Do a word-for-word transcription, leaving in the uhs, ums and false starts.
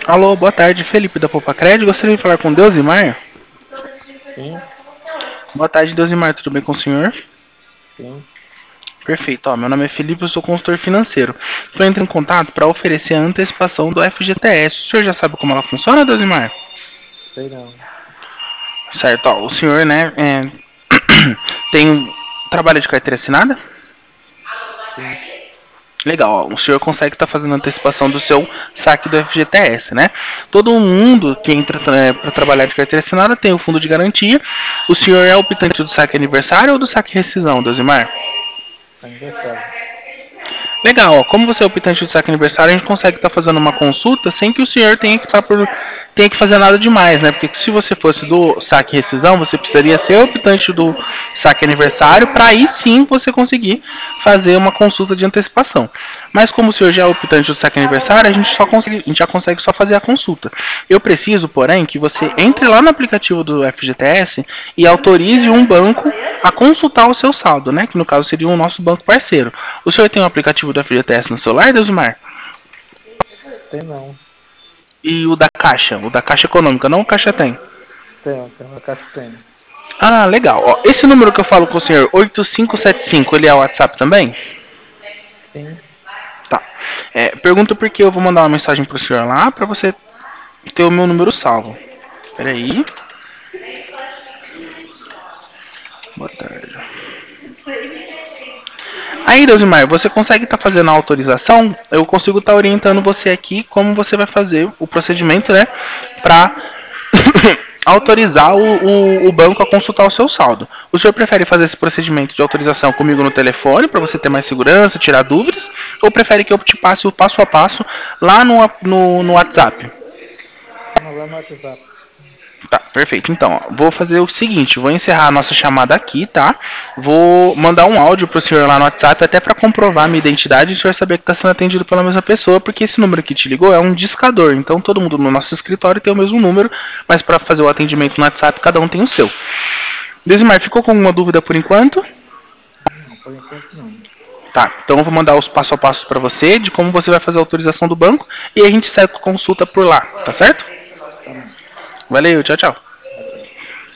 Alô, boa tarde, Felipe da Poupa Crédito. Gostaria de falar com Deusimar? Sim, Boa tarde, Deusimar. Tudo bem com o senhor? sim, Perfeito. Ó, meu nome é Felipe, eu sou consultor financeiro. Estou entrando em contato para oferecer a antecipação do F G T S. O senhor já sabe como ela funciona, Deusimar? sei não. Certo. Ó, o senhor, né, é, tem um trabalho de carteira assinada? Sim, Legal, ó, o senhor consegue estar fazendo antecipação do seu saque do F G T S, né? Todo mundo que entra para trabalhar de carteira assinada tem o fundo de garantia. O senhor é optante do saque aniversário ou do saque rescisão, Deusimar? aniversário. Legal, ó, como você é optante do saque aniversário, a gente consegue estar fazendo uma consulta sem que o senhor tenha que estar por tenha que fazer nada demais, né? Porque se você fosse do saque rescisão, você precisaria ser optante do saque aniversário para aí sim você conseguir fazer uma consulta de antecipação. Mas como o senhor já é optante do saque aniversário, a gente só consegue, a gente já consegue só fazer a consulta. Eu preciso, porém, que você entre lá no aplicativo do F G T S e autorize um banco a consultar o seu saldo, né? Que no caso seria o nosso banco parceiro. O senhor tem o aplicativo do F G T S no celular, Deusmar? Tem não. E o da Caixa, o da Caixa Econômica, não o Caixa tem. Tem, tem uma caixa tem. Ah, legal. Ó, esse número que eu falo com o senhor, oito cinco sete cinco, ele é o WhatsApp também? Sim, Tá. É, pergunta porque eu vou mandar uma mensagem pro senhor lá pra você ter o meu número salvo. Espera aí. Boa tarde. Aí, Deusimar, você consegue estar fazendo a autorização? Eu consigo estar orientando você aqui como você vai fazer o procedimento, né? Pra autorizar o, o, o banco a consultar o seu saldo. O senhor prefere fazer esse procedimento de autorização comigo no telefone para você ter mais segurança, tirar dúvidas? Ou prefere que eu te passe o passo a passo lá no, no, no WhatsApp? não, lá no WhatsApp. Tá, perfeito. Então, ó, vou fazer o seguinte, vou encerrar a nossa chamada aqui, tá? Vou mandar um áudio pro senhor lá no WhatsApp até para comprovar a minha identidade e o senhor saber que está sendo atendido pela mesma pessoa, porque esse número que te ligou é um discador. Então, todo mundo no nosso escritório tem o mesmo número, mas para fazer o atendimento no WhatsApp, cada um tem o seu. Desimar, ficou com alguma dúvida por enquanto? Não, por enquanto não. Tá, então eu vou mandar os passo a passo para você de como você vai fazer a autorização do banco e a gente segue com consulta por lá, tá certo? Tá bom. Valeu, tchau, tchau.